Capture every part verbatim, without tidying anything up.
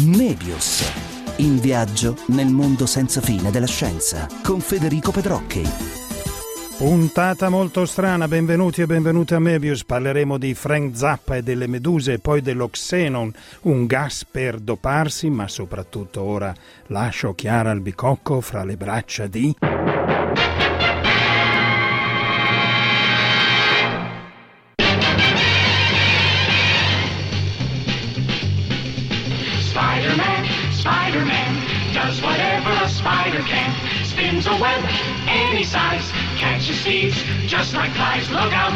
Mebius. In viaggio nel mondo senza fine della scienza con Federico Pedrocchi. Puntata molto strana, benvenuti e benvenute a Mebius. Parleremo di Frank Zappa e delle meduse, poi dello xenon, un gas per doparsi, ma soprattutto ora lascio Chiara Albicocco fra le braccia di... Spider-Man, Spider-Man, does whatever a spider can. Spins a web any size, catches thieves just like flies. Look out,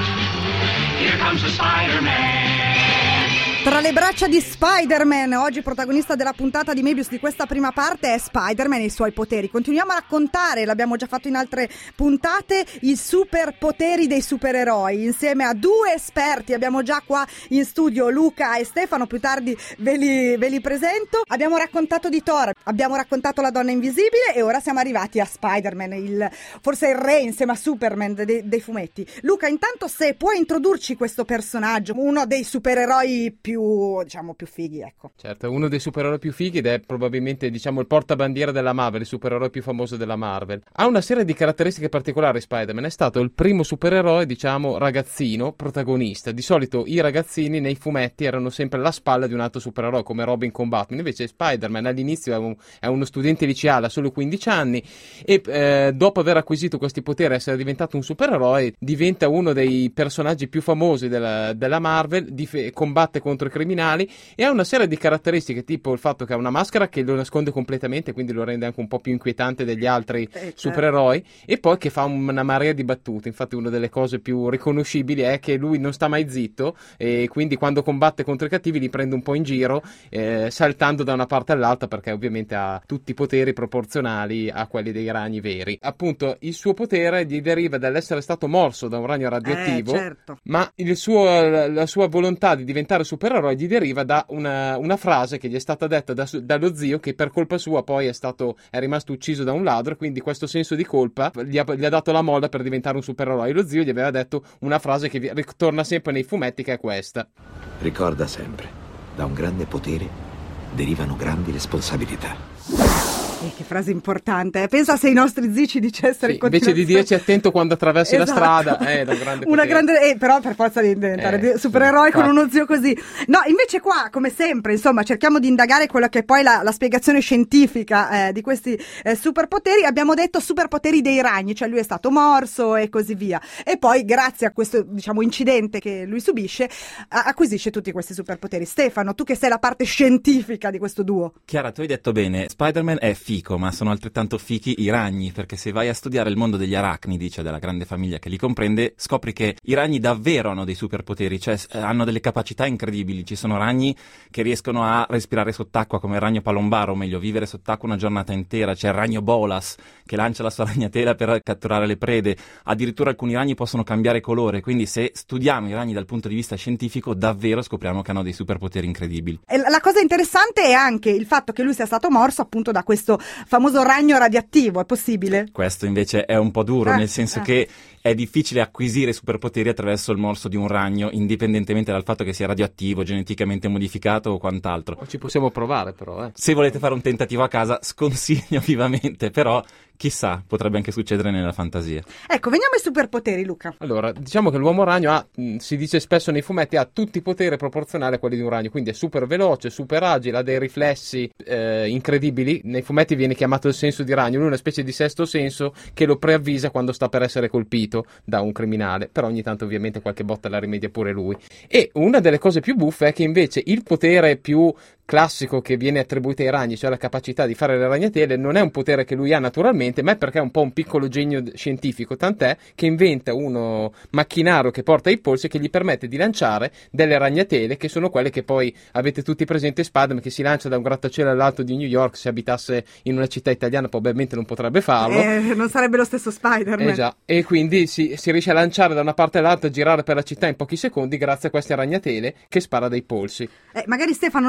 here comes the Spider-Man. Tra le braccia di Spider-Man, oggi protagonista della puntata di Mebius di questa prima parte è Spider-Man e i suoi poteri. Continuiamo a raccontare, l'abbiamo già fatto in altre puntate, i superpoteri dei supereroi insieme a due esperti. Abbiamo già qua in studio Luca e Stefano, più tardi ve li, ve li presento. Abbiamo raccontato di Thor, abbiamo raccontato la donna invisibile e ora siamo arrivati a Spider-Man, il, forse il re insieme a Superman dei, dei fumetti. Luca, intanto se puoi introdurci questo personaggio, uno dei supereroi più più, diciamo, più fighi, ecco. Certo, uno dei supereroi più fighi ed è probabilmente, diciamo, il portabandiera della Marvel, il supereroe più famoso della Marvel. Ha una serie di caratteristiche particolari. Spider-Man è stato il primo supereroe, diciamo, ragazzino protagonista. Di solito i ragazzini nei fumetti erano sempre la spalla di un altro supereroe, come Robin con Batman. Invece Spider-Man all'inizio è, un, è uno studente liceale, ha solo quindici anni e eh, dopo aver acquisito questi poteri e essere diventato un supereroe, diventa uno dei personaggi più famosi della, della Marvel, dif- combatte contro i criminali e ha una serie di caratteristiche, tipo il fatto che ha una maschera che lo nasconde completamente, quindi lo rende anche un po' più inquietante degli altri eh, certo. supereroi, e poi che fa una marea di battute. Infatti una delle cose più riconoscibili è che lui non sta mai zitto e quindi quando combatte contro i cattivi li prende un po' in giro, eh, saltando da una parte all'altra, perché ovviamente ha tutti i poteri proporzionali a quelli dei ragni veri. Appunto il suo potere gli deriva dall'essere stato morso da un ragno radioattivo, eh, certo. ma il suo, la sua volontà di diventare supereroe gli deriva da una, una frase che gli è stata detta da, dallo zio, che per colpa sua poi è stato è rimasto ucciso da un ladro, e quindi questo senso di colpa gli ha, gli ha dato la molla per diventare un supereroe. Lo zio gli aveva detto una frase che ritorna sempre nei fumetti, che è questa: ricorda sempre, da un grande potere derivano grandi responsabilità. Eh, che frase importante, eh. Pensa se i nostri zii ci dicessero sì, invece di dirci attento quando attraversi esatto. la strada, eh, da un grande una grande, eh, però per forza di diventare eh, supereroi sì, con uno zio così. No, invece qua, come sempre, insomma, cerchiamo di indagare quella che è poi la, la spiegazione scientifica eh, di questi eh, superpoteri. Abbiamo detto superpoteri dei ragni, cioè lui è stato morso e così via, e poi grazie a questo, diciamo, incidente che lui subisce acquisisce tutti questi superpoteri. Stefano, tu che sei la parte scientifica di questo duo. Chiara, tu hai detto bene, Spider-Man è fico, ma sono altrettanto fichi i ragni, perché se vai a studiare il mondo degli arachnidi, cioè della grande famiglia che li comprende, scopri che i ragni davvero hanno dei superpoteri, cioè hanno delle capacità incredibili. Ci sono ragni che riescono a respirare sott'acqua, come il ragno palombaro, o meglio vivere sott'acqua una giornata intera. C'è il ragno Bolas che lancia la sua ragnatela per catturare le prede. Addirittura alcuni ragni possono cambiare colore, quindi se studiamo i ragni dal punto di vista scientifico davvero scopriamo che hanno dei superpoteri incredibili. E la cosa interessante è anche il fatto che lui sia stato morso appunto da questo famoso ragno radioattivo. È possibile? Questo invece è un po' duro, eh, nel senso eh. che è difficile acquisire superpoteri attraverso il morso di un ragno, indipendentemente dal fatto che sia radioattivo, geneticamente modificato o quant'altro. Ci possiamo provare però, eh. Se volete fare un tentativo a casa, sconsiglio vivamente, però chissà, potrebbe anche succedere nella fantasia. Ecco, veniamo ai superpoteri, Luca. Allora, diciamo che l'uomo ragno ha, si dice spesso nei fumetti, ha tutti i poteri proporzionali a quelli di un ragno, quindi è super veloce, super agile, ha dei riflessi eh, incredibili. Nei fumetti viene chiamato il senso di ragno, lui è una specie di sesto senso che lo preavvisa quando sta per essere colpito da un criminale, però ogni tanto ovviamente qualche botta la rimedia pure lui. E una delle cose più buffe è che invece il potere più classico che viene attribuito ai ragni, cioè la capacità di fare le ragnatele, non è un potere che lui ha naturalmente, ma è perché è un po' un piccolo genio scientifico, tant'è che inventa uno macchinario che porta ai polsi e che gli permette di lanciare delle ragnatele, che sono quelle che poi avete tutti presenti Spider-Man, che si lancia da un grattacielo all'alto di New York. Se abitasse in una città italiana probabilmente non potrebbe farlo, eh, non sarebbe lo stesso Spider-Man. Eh già. E quindi si, si riesce a lanciare da una parte all'altra, girare per la città in pochi secondi grazie a queste ragnatele che spara dai polsi. Eh, magari Stefano, non entriamo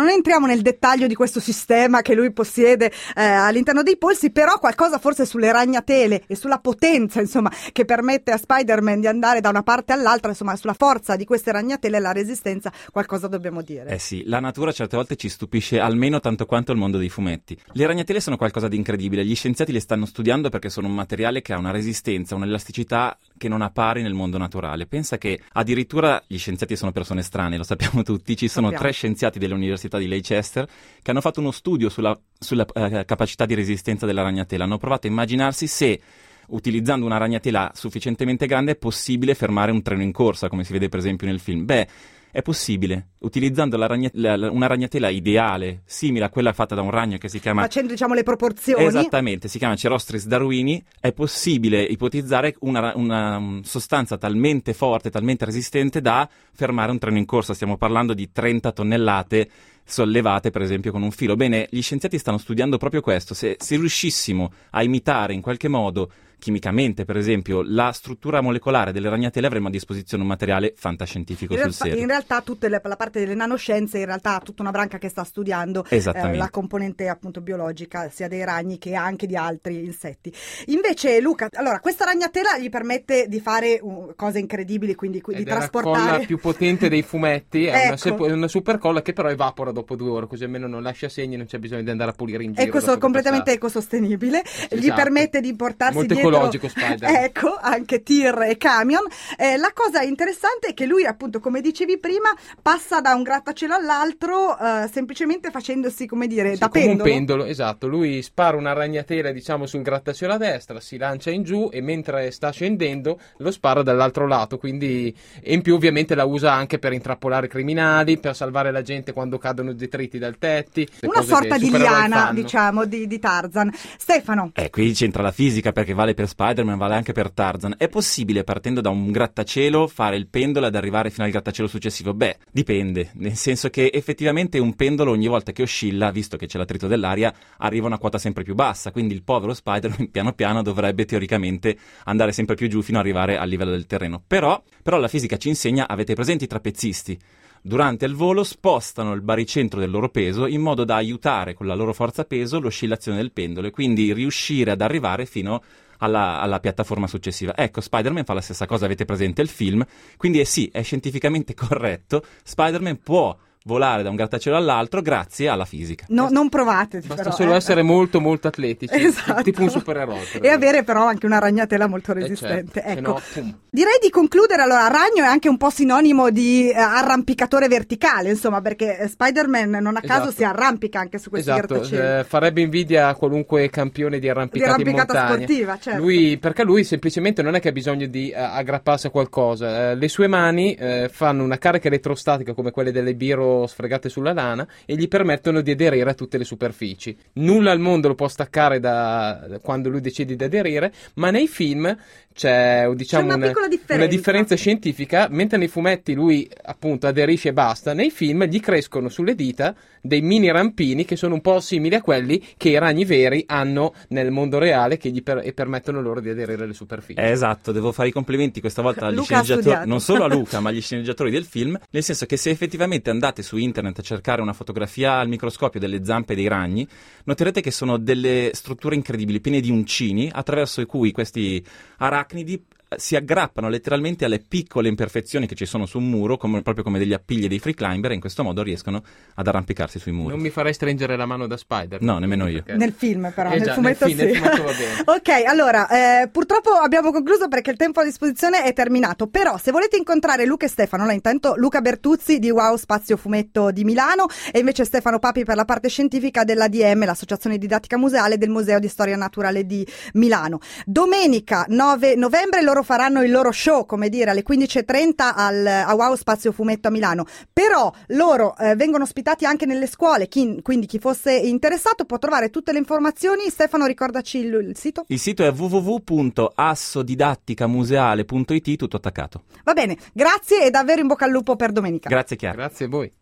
nel dettaglio di questo sistema che lui possiede eh, all'interno dei polsi, però qualcosa forse sulle ragnatele e sulla potenza, insomma, che permette a Spider-Man di andare da una parte all'altra, insomma, sulla forza di queste ragnatele e la resistenza, qualcosa dobbiamo dire. Eh sì, la natura certe volte ci stupisce almeno tanto quanto il mondo dei fumetti. Le ragnatele sono qualcosa di incredibile, gli scienziati le stanno studiando perché sono un materiale che ha una resistenza, un'elasticità che non ha pari nel mondo naturale. Pensa che addirittura gli scienziati sono persone strane, lo sappiamo tutti, ci sono Sappiamo. tre scienziati dell'Università di Leicester che hanno fatto uno studio sulla, sulla uh, capacità di resistenza della ragnatela, hanno provato a immaginarsi se utilizzando una ragnatela sufficientemente grande è possibile fermare un treno in corsa, come si vede per esempio nel film. Beh, è possibile, utilizzando la ragna- la, una ragnatela ideale, simile a quella fatta da un ragno che si chiama... Facendo, diciamo, le proporzioni. Esattamente, si chiama Cerostris darwini, è possibile ipotizzare una, una sostanza talmente forte, talmente resistente da fermare un treno in corsa. Stiamo parlando di trenta tonnellate sollevate per esempio con un filo. Bene, gli scienziati stanno studiando proprio questo. Se, se riuscissimo a imitare in qualche modo, chimicamente per esempio, la struttura molecolare delle ragnatele, avremmo a disposizione un materiale fantascientifico in sul realtà, serio. in realtà tutta la parte delle nanoscienze in realtà ha tutta una branca che sta studiando eh, la componente appunto biologica sia dei ragni che anche di altri insetti. Invece Luca, allora questa ragnatela gli permette di fare uh, cose incredibili, quindi di Ed trasportare... è la colla più potente dei fumetti, è ecco. una, sep- una super colla che però evapora dopo due ore, così almeno non lascia segni, non c'è bisogno di andare a pulire in giro. E questo è completamente ecosostenibile, esatto. Gli permette di portarsi molto dietro ecologico Spider. ecco, anche tir e camion. Eh, la cosa interessante è che lui, appunto, come dicevi prima, passa da un grattacielo all'altro eh, semplicemente facendosi, come dire, sì, da come pendolo. un pendolo, esatto. Lui spara una ragnatela, diciamo, sul grattacielo a destra, si lancia in giù e mentre sta scendendo lo spara dall'altro lato, quindi e in più ovviamente la usa anche per intrappolare criminali, per salvare la gente quando cadono detriti dal tetti. Una sorta di liana, diciamo, di, di Tarzan. Stefano. Eh, qui c'entra la fisica perché vale per Spider-Man, vale anche per Tarzan. È possibile, partendo da un grattacielo, fare il pendolo ed arrivare fino al grattacielo successivo? Beh, dipende, nel senso che effettivamente un pendolo ogni volta che oscilla, visto che c'è l'attrito dell'aria, arriva a una quota sempre più bassa, quindi il povero Spider-Man piano piano dovrebbe teoricamente andare sempre più giù fino ad arrivare al livello del terreno. Però, però la fisica ci insegna, avete presenti i trapezzisti? Durante il volo spostano il baricentro del loro peso in modo da aiutare con la loro forza peso l'oscillazione del pendolo e quindi riuscire ad arrivare fino alla, alla piattaforma successiva. Ecco, Spider-Man fa la stessa cosa, avete presente il film, quindi è sì, è scientificamente corretto, Spider-Man può volare da un grattacielo all'altro grazie alla fisica. No, non provate. Basta però, solo eh. essere molto molto atletici, esatto. tipo un supereroe. E avere però anche una ragnatela molto resistente. Eh certo, ecco. se no, direi di concludere. Allora, ragno è anche un po' sinonimo di eh, arrampicatore verticale, insomma, perché Spider-Man non a caso esatto. si arrampica anche su questi esatto, grattacieli. Eh, farebbe invidia a qualunque campione di arrampicata, di arrampicata in montagna. sportiva, certo. Lui, perché lui semplicemente non è che ha bisogno di uh, aggrapparsi a qualcosa. Uh, le sue mani uh, fanno una carica elettrostatica come quelle delle biro sfregate sulla lana e gli permettono di aderire a tutte le superfici. Nulla al mondo lo può staccare da, da quando lui decide di aderire, ma nei film c'è, diciamo, c'è una, una, piccola differenza. una differenza scientifica. Mentre nei fumetti lui appunto aderisce e basta, nei film gli crescono sulle dita dei mini rampini che sono un po' simili a quelli che i ragni veri hanno nel mondo reale, che gli per- e permettono loro di aderire alle superfici. Eh, esatto, devo fare i complimenti questa volta agli Luca sceneggiatori, non solo a Luca ma agli sceneggiatori del film, nel senso che se effettivamente andate su internet a cercare una fotografia al microscopio delle zampe dei ragni, noterete che sono delle strutture incredibili, piene di uncini, attraverso cui questi arachnidi si aggrappano letteralmente alle piccole imperfezioni che ci sono su un muro, come, proprio come degli appigli dei free climber, e in questo modo riescono ad arrampicarsi sui muri. Non mi farei stringere la mano da Spider. No, nemmeno io. Nel film però, eh nel già, fumetto nel sì. film, nel fumetto va bene. Ok, allora, eh, purtroppo abbiamo concluso perché il tempo a disposizione è terminato, però se volete incontrare Luca e Stefano, là intanto Luca Bertuzzi di Wow Spazio Fumetto di Milano e invece Stefano Papi per la parte scientifica dell'A D M, l'Associazione Didattica Museale del Museo di Storia Naturale di Milano. Domenica nove novembre loro faranno il loro show, come dire, alle quindici e trenta al, a Wow Spazio Fumetto a Milano, però loro eh, vengono ospitati anche nelle scuole, chi, quindi chi fosse interessato può trovare tutte le informazioni. Stefano, ricordaci il, il sito? Il sito è w w w punto assodidatticamuseale punto i t, tutto attaccato. Va bene, grazie e davvero in bocca al lupo per domenica. Grazie Chiara. Grazie a voi.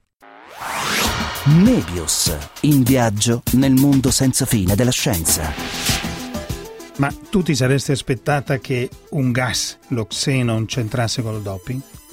Mebius, in viaggio nel mondo senza fine della scienza. Ma tu ti saresti aspettata che un gas, lo xenon, c'entrasse con il doping?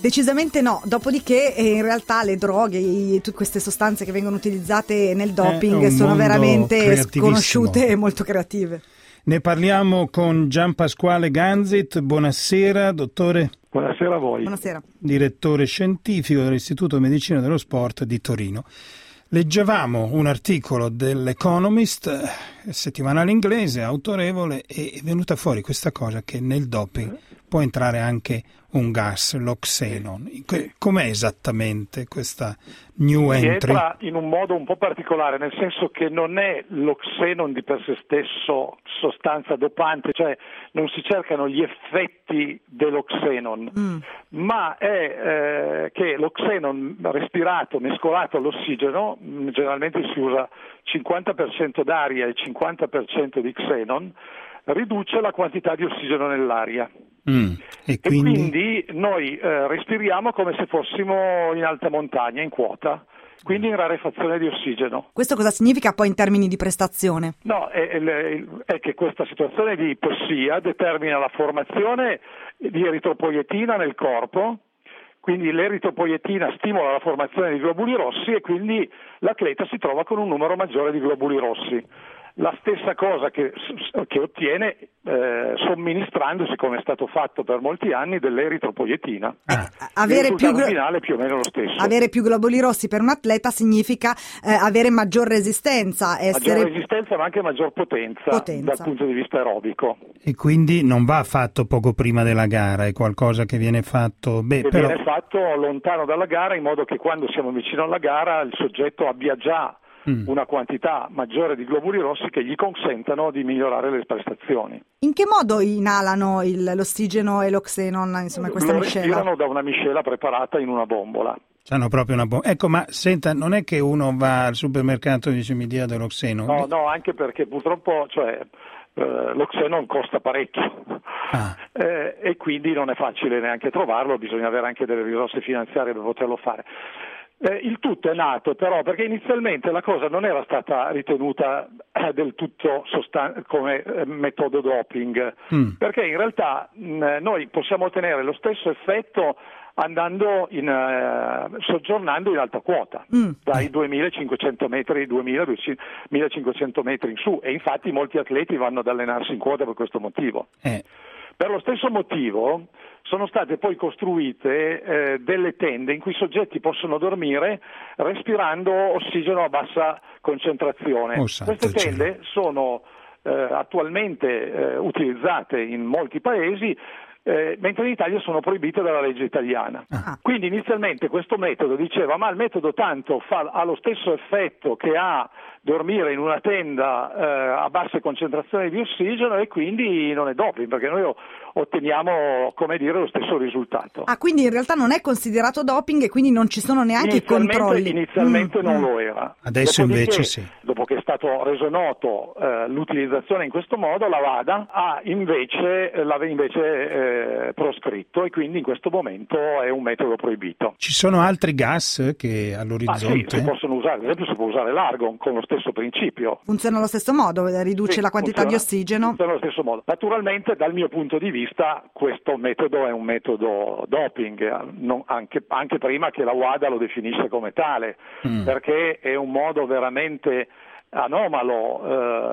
Decisamente no, dopodiché eh, in realtà le droghe, i- tutte queste sostanze che vengono utilizzate nel doping un sono mondo veramente creativissimo. sconosciute e molto creative. Ne parliamo con Gian Pasquale Ganzit. Buonasera, dottore, Buonasera a voi. Buonasera. direttore scientifico dell'Istituto di Medicina dello Sport di Torino. Leggevamo un articolo dell'Economist, eh, settimanale inglese, autorevole, e è venuta fuori questa cosa che nel doping può entrare anche un gas, l'oxenon. Que- Com'è esattamente questa new Si entry? entra in un modo un po' particolare, nel senso che non è l'oxenon di per sé stesso sostanza dopante, cioè non si cercano gli effetti dell'oxenon, Mm. ma è eh, che l'oxenon respirato mescolato all'ossigeno, mh, generalmente si usa cinquanta per cento d'aria e cinquanta per cento di xenon, riduce la quantità di ossigeno nell'aria. Mm. E E quindi, quindi noi eh, respiriamo come se fossimo in alta montagna, in quota, quindi in rarefazione di ossigeno. Questo cosa significa poi in termini di prestazione? No, è, è- è che questa situazione di ipossia determina la formazione di eritropoietina nel corpo, quindi l'eritropoietina stimola la formazione di globuli rossi e quindi l'atleta si trova con un numero maggiore di globuli rossi. La stessa cosa che, che ottiene eh, somministrandosi, come è stato fatto per molti anni, dell'eritropoietina. Ah. Avere Il più, risultato glo- finale è più o meno lo stesso. avere più globuli rossi per un atleta significa eh, avere maggior resistenza, Maggior essere resistenza ma anche maggior potenza, Potenza. dal punto di vista aerobico. e quindi non va fatto poco prima della gara, è qualcosa che viene fatto... Beh, Che però... viene fatto lontano dalla gara in modo che quando siamo vicino alla gara il soggetto abbia già Mm. una quantità maggiore di globuli rossi che gli consentano di migliorare le prestazioni. in che modo inalano il- l'ossigeno e l'oxenon, insomma questa Lo miscela? respirano da una miscela preparata in una bombola. C'hanno proprio una bomba. Ecco, ma senta, non è che uno va al supermercato e dice mi dia dell'oxeno? No, no, anche perché purtroppo cioè, eh, l'oxenon costa parecchio Ah. eh, e quindi non è facile neanche trovarlo, bisogna avere anche delle risorse finanziarie per poterlo fare. Eh, il tutto è nato però perché inizialmente la cosa non era stata ritenuta eh, del tutto sostan- come eh, metodo doping, Mm. perché in realtà mh, noi possiamo ottenere lo stesso effetto andando in, eh, soggiornando in alta quota, Mm. dai duemilacinquecento metri, duemila, duemilacinquecento metri in su, e infatti molti atleti vanno ad allenarsi in quota per questo motivo. Eh, Per lo stesso motivo sono state poi costruite eh, delle tende in cui i soggetti possono dormire respirando ossigeno a bassa concentrazione. Oh, santo Queste cielo. tende sono eh, attualmente eh, utilizzate in molti paesi, eh, mentre in Italia sono proibite dalla legge italiana. Ah. Quindi inizialmente questo metodo diceva ma il metodo tanto fa, ha lo stesso effetto che ha dormire in una tenda eh, a basse concentrazioni di ossigeno e quindi non è doping perché noi o- otteniamo, come dire, lo stesso risultato. Ah, quindi in realtà non è considerato doping e quindi non ci sono neanche i Inizialmente, controlli. inizialmente Mm, non mm. lo era. Adesso Dopodiché, invece sì. Dopo che è stato reso noto eh, l'utilizzazione in questo modo, la WADA ha invece, eh, l'aveva invece eh, proscritto e quindi in questo momento è un metodo proibito. Ci sono altri gas che Ah, sì, all'orizzonte? si possono usare, ad esempio si può usare l'argon con lo stesso principio. Funziona allo stesso modo, riduce Sì, la quantità funziona- di ossigeno. funziona allo stesso modo. Naturalmente dal mio punto di vista questo metodo è un metodo doping, eh, non- anche, anche prima che la WADA lo definisce come tale, Mm. perché è un modo veramente anomalo,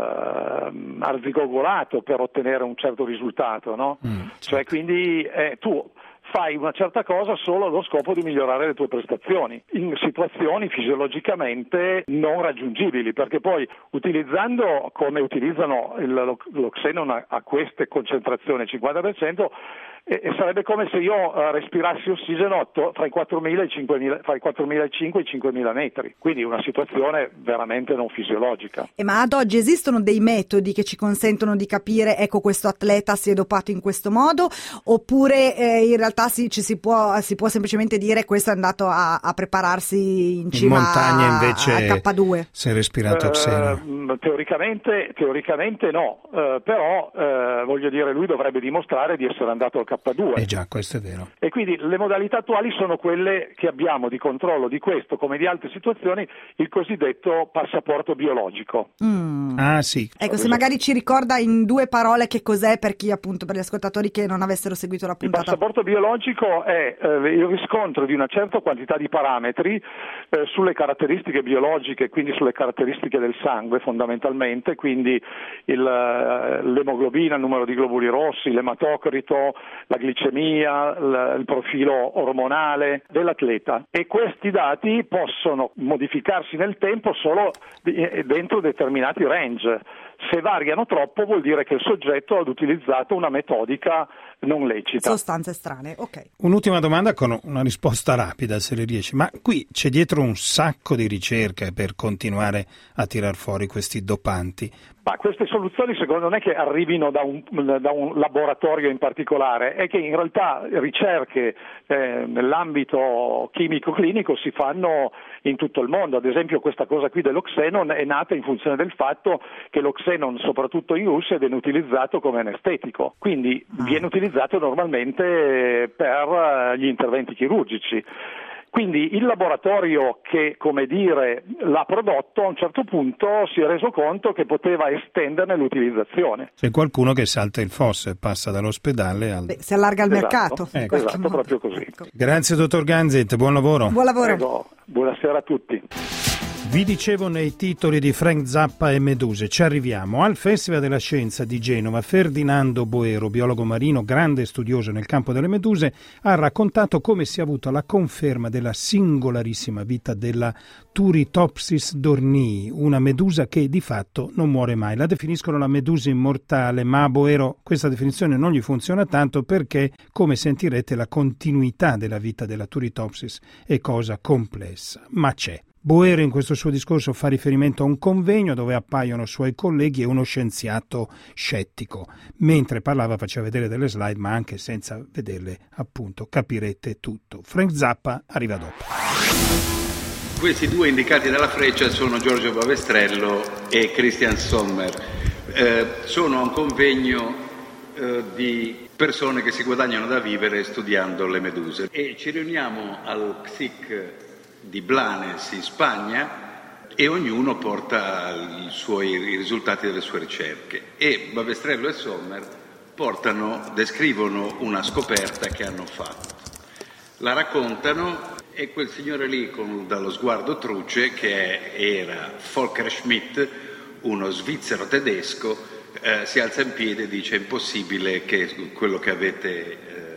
eh, arzigogolato per ottenere un certo risultato, no? Mm, Cioè certo. quindi eh, tu fai una certa cosa solo allo scopo di migliorare le tue prestazioni in situazioni fisiologicamente non raggiungibili, perché poi utilizzando come utilizzano il, lo, lo xenon a, a queste concentrazioni cinquanta per cento e, e sarebbe come se io eh, respirassi ossigeno atto- tra i quattromila e i cinquemila, fra i quattromilacinquecento e i cinquemila metri, quindi una situazione veramente non fisiologica. Eh, ma ad oggi esistono dei metodi che ci consentono di capire, ecco, questo atleta si è dopato in questo modo, oppure eh, in realtà si, ci si può, si può semplicemente dire questo è andato a, a prepararsi in In cima montagna a, invece a K due? si è respirato oxeno. Eh, teoricamente, teoricamente no, eh, però eh, voglio dire lui dovrebbe dimostrare di essere andato al K K due. Eh già, questo è vero. E quindi le modalità attuali sono quelle che abbiamo di controllo di questo, come di altre situazioni, il cosiddetto passaporto biologico. Mm. Ah sì. Ecco, se magari ci ricorda in due parole che cos'è per chi, appunto, per gli ascoltatori che non avessero seguito la Il puntata. passaporto biologico è eh, il riscontro di una certa quantità di parametri eh, sulle caratteristiche biologiche, quindi sulle caratteristiche del sangue fondamentalmente, quindi il, eh, l'emoglobina, il numero di globuli rossi, l'ematocrito, la glicemia, l- il profilo ormonale dell'atleta, e questi dati possono modificarsi nel tempo solo di- dentro determinati range. Se variano troppo vuol dire che il soggetto ha utilizzato una metodica non lecita. Sostanze strane, ok. Un'ultima domanda con una risposta rapida, se le riesci. Ma qui c'è dietro un sacco di ricerche per continuare a tirar fuori questi dopanti. Ma queste soluzioni secondo me non è che arrivino da un, da un laboratorio in particolare, è che in realtà ricerche eh, nell'ambito chimico-clinico si fanno in tutto il mondo. Ad esempio questa cosa qui dello xenon è nata in funzione del fatto che lo xenon, soprattutto in Russia, viene utilizzato come anestetico, quindi viene utilizzato normalmente per gli interventi chirurgici. Quindi il laboratorio che, come dire, l'ha prodotto a un certo punto si è reso conto che poteva estenderne l'utilizzazione. C'è qualcuno che salta il fosso e passa dall'ospedale al... Beh, si allarga il Esatto. mercato. Ecco. in qualche Esatto, modo. proprio così. Ecco. Grazie dottor Ganzit, buon lavoro. Buon lavoro. Prego, buonasera a tutti. Vi dicevo nei titoli di Frank Zappa e Meduse, ci arriviamo. Al Festival della Scienza di Genova, Ferdinando Boero, biologo marino, grande studioso nel campo delle meduse, ha raccontato come si è avuta la conferma della singolarissima vita della Turritopsis dornii, una medusa che di fatto non muore mai. La definiscono la medusa immortale, ma a Boero questa definizione non gli funziona tanto perché, come sentirete, la continuità della vita della Turritopsis è cosa complessa, ma c'è. Boero in questo suo discorso fa riferimento a un convegno dove appaiono suoi colleghi e uno scienziato scettico. Mentre parlava faceva vedere delle slide, ma anche senza vederle, appunto, capirete tutto. Frank Zappa arriva dopo. Questi due indicati dalla freccia sono Giorgio Bavestrello e Christian Sommer. Eh, sono a un convegno eh, di persone che si guadagnano da vivere studiando le meduse. E ci riuniamo al C S I C di Blanes in Spagna e ognuno porta i suoi i risultati delle sue ricerche, e Bavestrello e Sommer portano, descrivono una scoperta che hanno fatto, la raccontano, e quel signore lì con dallo sguardo truce, che era Volker Schmidt, uno svizzero tedesco, eh, si alza in piedi e dice: è impossibile che quello che avete eh,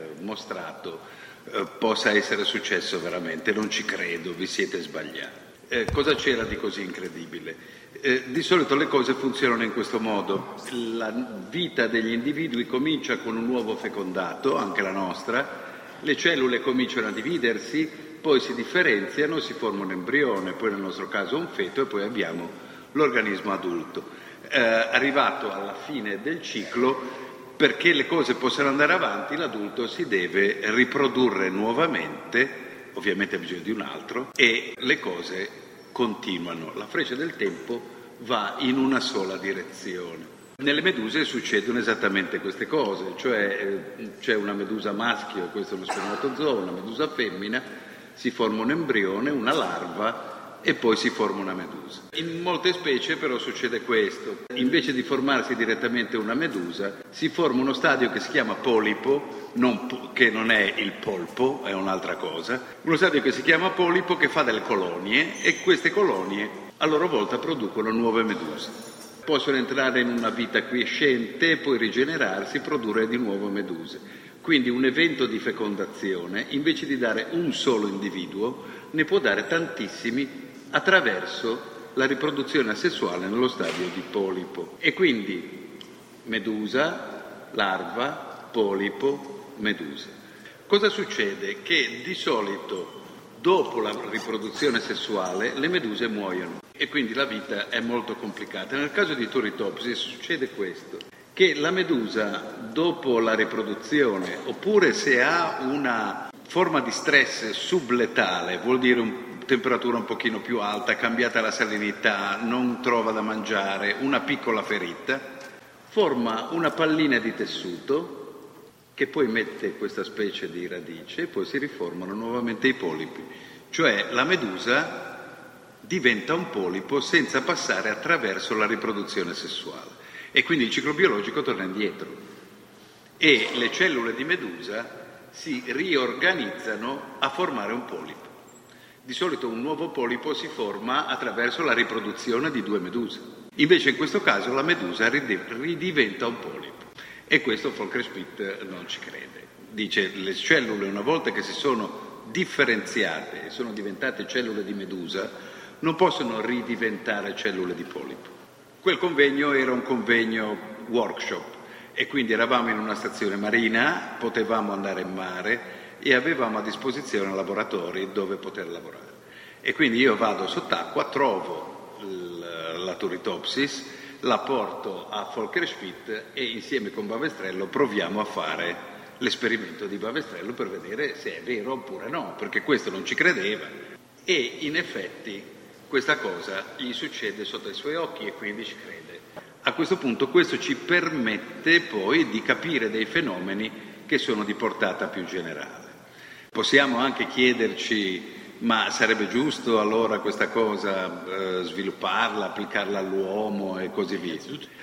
mostrato Eh, possa essere successo veramente, non ci credo, vi siete sbagliati. Eh, cosa c'era di così incredibile? Eh, di solito le cose funzionano in questo modo: la vita degli individui comincia con un uovo fecondato, anche la nostra, le cellule cominciano a dividersi, poi si differenziano, si forma un embrione, poi nel nostro caso un feto, e poi abbiamo l'organismo adulto. Eh, arrivato alla fine del ciclo, perché le cose possano andare avanti, l'adulto si deve riprodurre nuovamente, ovviamente ha bisogno di un altro, e le cose continuano. La freccia del tempo va in una sola direzione. Nelle meduse succedono esattamente queste cose, cioè eh, c'è una medusa maschio, questo è uno spermatozoo, una medusa femmina, si forma un embrione, una larva, e poi si forma una medusa. In molte specie però succede questo: invece di formarsi direttamente una medusa, si forma uno stadio che si chiama polipo, non, che non è il polpo, è un'altra cosa, uno stadio che si chiama polipo, che fa delle colonie, e queste colonie a loro volta producono nuove meduse. Possono entrare in una vita quiescente e poi rigenerarsi, produrre di nuovo meduse. Quindi un evento di fecondazione, invece di dare un solo individuo, ne può dare tantissimi attraverso la riproduzione asessuale nello stadio di polipo. E quindi medusa, larva, polipo, medusa. Cosa succede? Che di solito dopo la riproduzione sessuale le meduse muoiono, e quindi la vita è molto complicata. Nel caso di Turritopsis succede questo, che la medusa dopo la riproduzione, oppure se ha una forma di stress subletale, vuol dire un temperatura un pochino più alta, cambiata la salinità, non trova da mangiare, una piccola ferita, forma una pallina di tessuto che poi mette questa specie di radice e poi si riformano nuovamente i polipi. Cioè la medusa diventa un polipo senza passare attraverso la riproduzione sessuale e quindi il ciclo biologico torna indietro e le cellule di medusa si riorganizzano a formare un polipo. Di solito un nuovo polipo si forma attraverso la riproduzione di due meduse. Invece in questo caso la medusa ridiventa un polipo. E questo Volker Schmidt non ci crede. Dice le cellule una volta che si sono differenziate e sono diventate cellule di medusa non possono ridiventare cellule di polipo. Quel convegno era un convegno workshop e quindi eravamo in una stazione marina, potevamo andare in mare e avevamo a disposizione laboratori dove poter lavorare. E quindi io vado sott'acqua, trovo la Turritopsis, la porto a Volker Schmidt e insieme con Bavestrello proviamo a fare l'esperimento di Bavestrello per vedere se è vero oppure no, perché questo non ci credeva e in effetti questa cosa gli succede sotto i suoi occhi e quindi ci crede. A questo punto questo ci permette poi di capire dei fenomeni che sono di portata più generale. Possiamo anche chiederci: ma sarebbe giusto allora questa cosa eh, svilupparla, applicarla all'uomo e così via?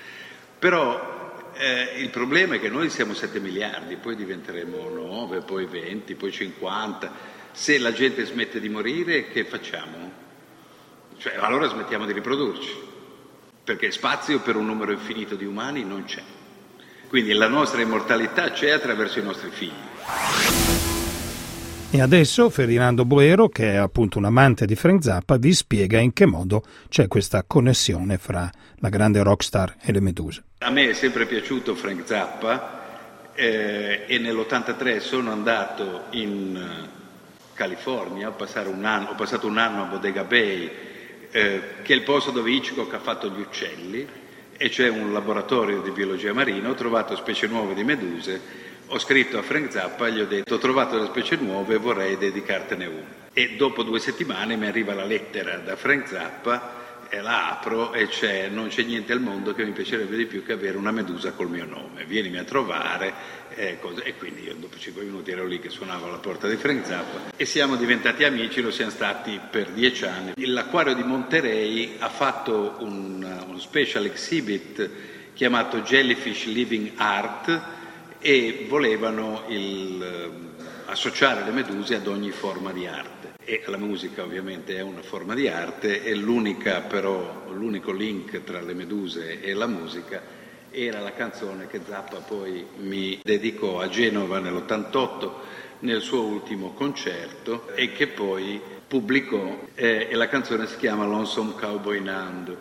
Però eh, il problema è che noi siamo sette miliardi, poi diventeremo nove, poi venti, poi cinquanta. Se la gente smette di morire, che facciamo? Cioè, allora smettiamo di riprodurci, perché spazio per un numero infinito di umani non c'è. Quindi la nostra immortalità c'è attraverso i nostri figli. E adesso Ferdinando Boero, che è appunto un amante di Frank Zappa, vi spiega in che modo c'è questa connessione fra la grande rockstar e le meduse. A me è sempre piaciuto Frank Zappa eh, e nell'ottantatré sono andato in California a passare un anno, ho passato un anno a Bodega Bay, eh, che è il posto dove Hitchcock ha fatto gli uccelli, e c'è un laboratorio di biologia marina. Ho trovato specie nuove di meduse. Ho scritto a Frank Zappa e gli ho detto: ho trovato delle specie nuove e vorrei dedicartene una. E dopo due settimane mi arriva la lettera da Frank Zappa e la apro e c'è: non c'è niente al mondo che mi piacerebbe di più che avere una medusa col mio nome, vienimi a trovare. Eh, cose. E quindi io dopo cinque minuti ero lì che suonavo alla porta di Frank Zappa e siamo diventati amici, lo siamo stati per dieci anni. L'acquario di Monterey ha fatto un, uno special exhibit chiamato Jellyfish Living Art e volevano il, associare le meduse ad ogni forma di arte, e la musica ovviamente è una forma di arte, e l'unica però l'unico link tra le meduse e la musica era la canzone che Zappa poi mi dedicò a Genova nell'ottantotto nel suo ultimo concerto e che poi pubblicò, eh, e la canzone si chiama Lonesome Cowboy Nando.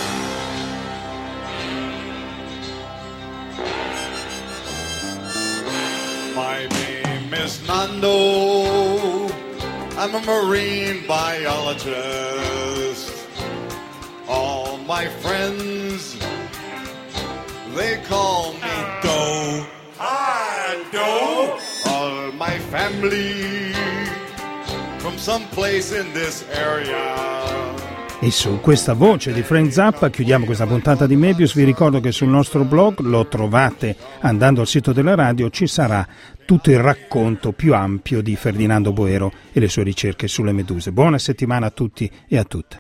My name is Nando, I'm a marine biologist. All my friends, they call me Doe. Hi, Doe. All my family, from someplace in this area. E su questa voce di Frank Zappa chiudiamo questa puntata di Mebius. Vi ricordo che sul nostro blog, lo trovate andando al sito della radio, ci sarà tutto il racconto più ampio di Ferdinando Boero e le sue ricerche sulle meduse. Buona settimana a tutti e a tutte.